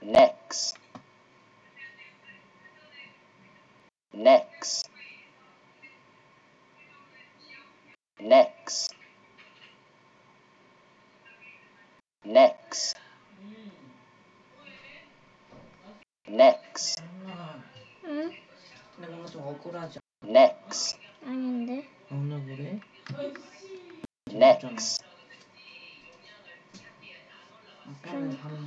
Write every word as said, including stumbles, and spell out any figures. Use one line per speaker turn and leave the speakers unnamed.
next, next, next, next, next,
응?
근데 뭔가 좀 억울하지.
next,
아닌데.
오늘 그래?
next.
아까는 밥